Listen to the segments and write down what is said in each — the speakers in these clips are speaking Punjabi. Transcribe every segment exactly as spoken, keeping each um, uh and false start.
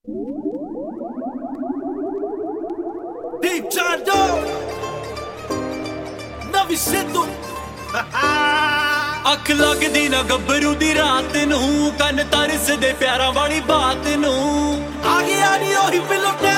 Deep John Doe ਨਵੀਂ ਸਿੱਧੂ ਅੱਖ ਲੱਗਦੀ ਨਾ ਗੱਭਰੂ ਦੀ ਰਾਤ ਨੂੰ ਕੰਨ ਤਰਸਦੇ ਪਿਆਰਾਂ ਵਾਲੀ ਬਾਤ ਨੂੰ ਆ ਗਿਆ ਨੀ ਉਹੀ ਫਿਲਮ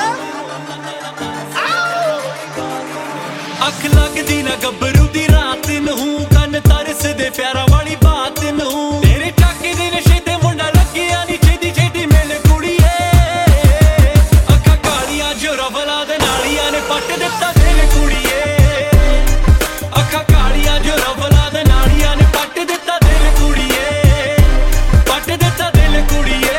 ਅੱਖ ਲੱਗਦੀ ਨਾ ਗੱਭਰੂ ਦੀ ਰਾਤ ਨੂੰ ਕੰਨ ਤਰਸਦੇ ਪਿਆਰਾਂ ਵਾਲੀ ਬਾਤ ਨੂੰ ਤੇਰੇ ਚੱਕੇ ਦੇ ਨਸ਼ੇ ਤੇ ਮੁੰਡਾ ਲੱਗਿਆ ਨੀ ਛੇਤੀ ਛੇਤੀ ਮਿਲ ਕੁੜੀਏ ਅੱਖਾਂ ਕਾਲੀਆਂ ਜੋ ਰਵਲਾ ਦੇ ਨਾਲੀਆਂ ਨੇ ਪੱਟ ਦਿੱਤਾ ਦਿਲ ਕੁੜੀਏ ਅੱਖਾਂ ਕਾਲੀਆਂ ਜੋ ਰਵਲਾ ਦੇ ਨਾਲੀਆਂ ਨੇ ਪੱਟ ਦਿੱਤਾ ਦਿਲ ਕੁੜੀਏ ਪੱਟ ਦਿੱਤਾ ਦਿਲ ਕੁੜੀਏ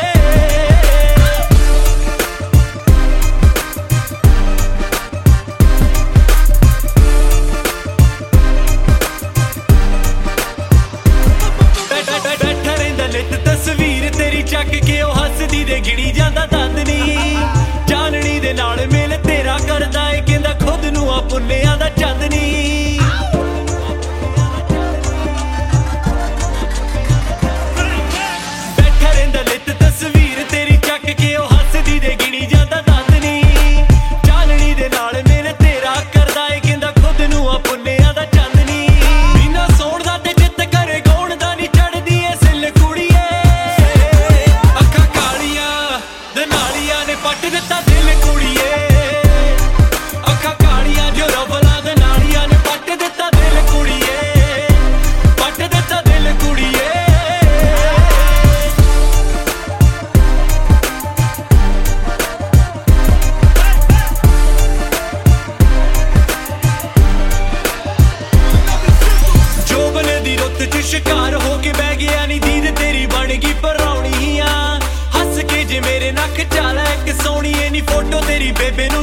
ਤਸਵੀਰ ਤੇਰੀ ਚੱਕ ਕੇ ਉਹ ਹੱਸਦੀ ਦੇ ਗਿਣੀ ਜਾਂਦਾ ਦੰਦ ਨੀ ਚਾਨਣੀ ਦੇ ਨਾਲ ਮੇਲ ਤੇਰਾ ਕਰਦਾ ਏ ਕਹਿੰਦਾ ਖੁਦ ਨੂੰ ਆ ਪੁੰਨਿਆਂ ਦਾ ਚੰਦ ਨੀ ਬੈਠਾ ਰਹਿੰਦਾ ਲਿੱਤ ਤਸਵੀਰ ਤੇਰੀ ਚੱਕ ਕੇ ਉਹ ਹੱਸਦੀ ਦੇ ਗਿਣੀ ਜਾਂਦਾ ਦੰਦ ਨੀ ਚਾਨਣੀ ਦੇ ਨਾਲ ਮੇਲ ਤੇਰਾ ਕਰਦਾ ਏ ਕਹਿੰਦਾ ਖੁਦ ਨੂੰ ਆ ਪੁੰਨਿਆਂ ਦਾ ਚੰਦ ਨੀ ਬਿਨਾ ਸੌਣ ਦਾ ਤੇ ਜਿੱਤ ਕਰੇ ਗਾਉਣ ਦਾ ਨੀ ਚੜਦੀ ਏ ਸਿੱਲ ਕੁੜੀਏ ਪੱਟ ਦਿੱਤਾ ਦਿਲ ਕੁੜੀਏ ਅੱਖਾਂ ਕਾਲੀਆਂ ਜੋ ਰਵਲਾ ਦੇ ਨਾਲੀਆਂ ਨੇ ਪੱਟ ਦਿੱਤਾ ਦਿਲ ਕੁੜੀਏ ਪੱਟ ਦਿੱਤਾ ਦਿਲ ਕੁੜੀਏ ਜੋਬਨ ਦੀ ਰੁੱਤ ਚ ਸ਼ਿਕਾਰ ਹੋ ਕੇ ਬਹਿ ਗਿਆ ਨੀ ਦੀਦ ਤੇਰੀ ਬਣ ਗਈ ਪਰਾਉਣੀ ਆ ਹੱਸ ਕੇ ਜੇ ਮੇਰੇ ਨੱਕ ਚਾਲਾ ਇੱਕ ਸੋਹਣੀ ਏ ਨੀ ਫੋਟੋ ਤੇਰੀ ਬੇਬੇ